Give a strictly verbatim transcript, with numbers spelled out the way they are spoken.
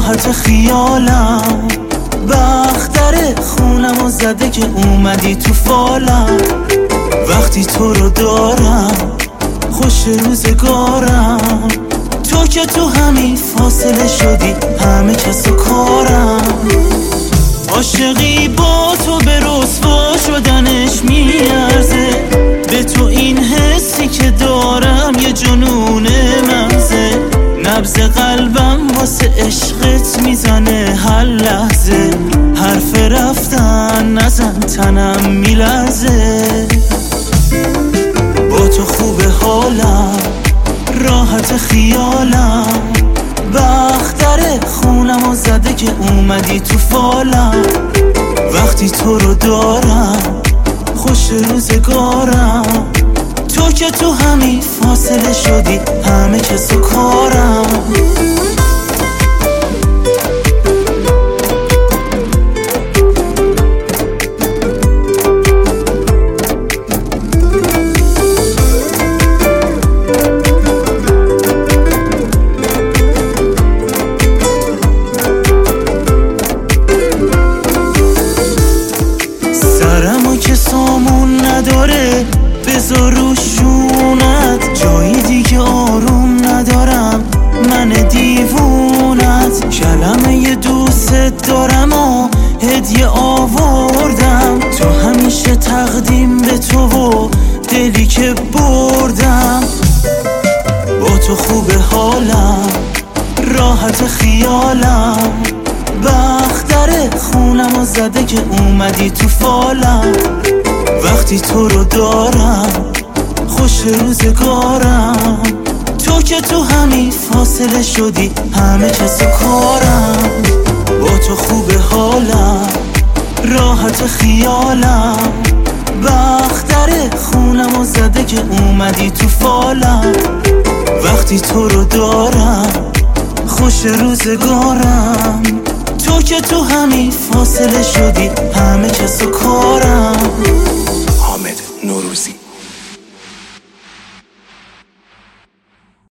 راحت خیالم، بخت در خونم و زده که اومدی تو فالم. وقتی تو رو دارم خوش روزگارم، تو که تو همین فاصله شدی همه کس و کارم. عاشقی با تو به رسوا شدنش میارزه، به تو این حسی که دارم یه جنون مغزه. نبض قلبم واسه عشقت میزنه هر لحظه، حرف رفتن نزن تنم میلرزه. با تو خوب حالم، راحت خیالم، بخت در خونم و زده که اومدی تو فالم. وقتی تو رو دارم خوش روزگارم، تو که تو همین فاصله شدی همه کس و کارم. سرمو که سامون نداره بذار رو شونت، جایی دیگه آروم ندارم من دیوونت. کلمه دوست دارم و هدیه آوردم، تو همیشه تقدیم به تو و دلی که بردم. با تو خوب حالم، راحت خیالم، بخت در خونم و زده که اومدی تو فالم. وقتی تو رو دارم خوش روزگارم، تو که تو همین فاصله شدی همه کس و کارم. با تو خوب حالم، راحت خیالم، بخت در خونم و زده که اومدی تو فالم. وقتی تو رو دارم خوش روزگارم، تو که تو همین فاصله شدی همه کس و کارم.